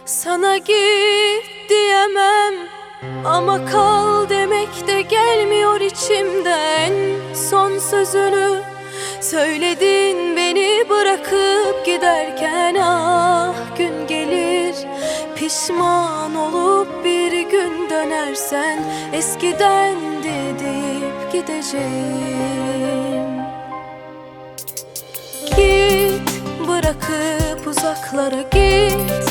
Sana git diyemem ama kal demek de gelmiyor içimden. Son sözünü söyledin beni bırakıp giderken. Ah, gün gelir pişman olup bir gün dönersen, eskiden deyip gideceğim. Git, bırakıp uzaklara git,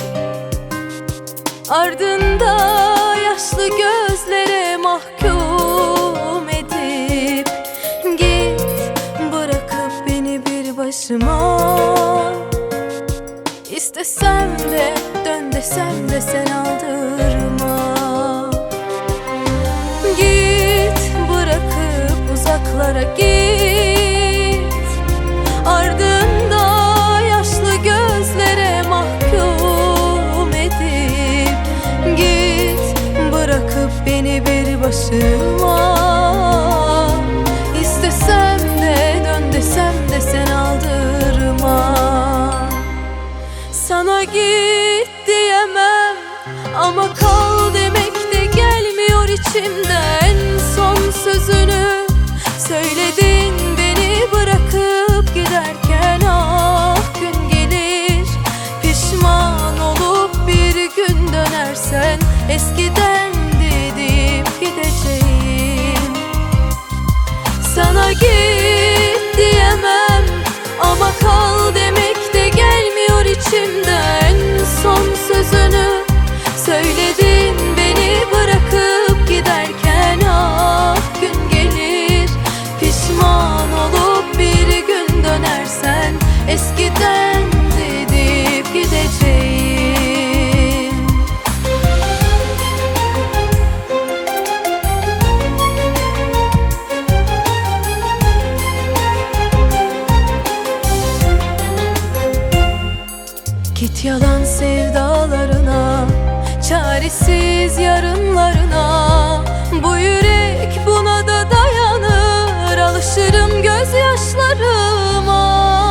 ardında yaşlı gözlere mahkum edip git, bırakıp beni bir başıma. İstesem de dön desem de sen aldırma. Git, bırakıp uzaklara git, ardında yaşlı gözlere mahkum edip git, bırakıp beni bir başıma. İstesem de dön desem de sen aldırma. Sana git diyemem ama kal demek de gelmiyor içimden. Son sözünü söyledin beni bırakıp giderken. Ah, gün gelir pişman olup bir gün dönersen, eskiden deyip gideceğim. Sana git diyemem ama kal demek de gelmiyor içimden. Son sözünü söyledin beni bırakıp giderken. Ah, gün gelir pişman olup bir gün dönersen, eskiden deyip gideceğim. Git yalan sevdalarına, çaresiz yarınlarına. Bu yürek buna da dayanır, alışırım gözyaşlarıma.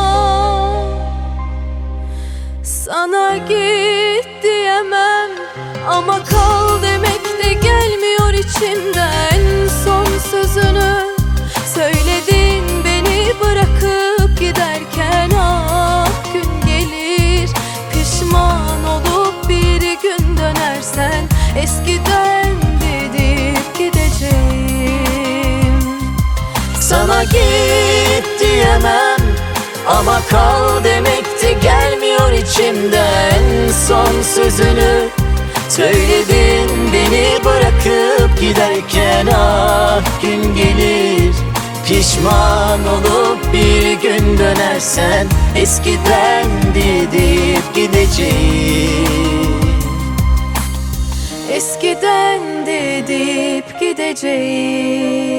Sana git diyemem ama kal demek de gelmiyor içimden. Son sözünü söyledin beni bırakıp giderken. Ah, gün gelir pişman olup bir gün dönersen, eskiden deyip gideceğim. Sana git diyemem ama kal demek de gelmiyor içimden. Son sözünü söyledin beni bırakıp giderken. Ah, gün gelir pişman olup bir gün dönersen, eskiden deyip gideceğim. Eskiden deyip gideceğim.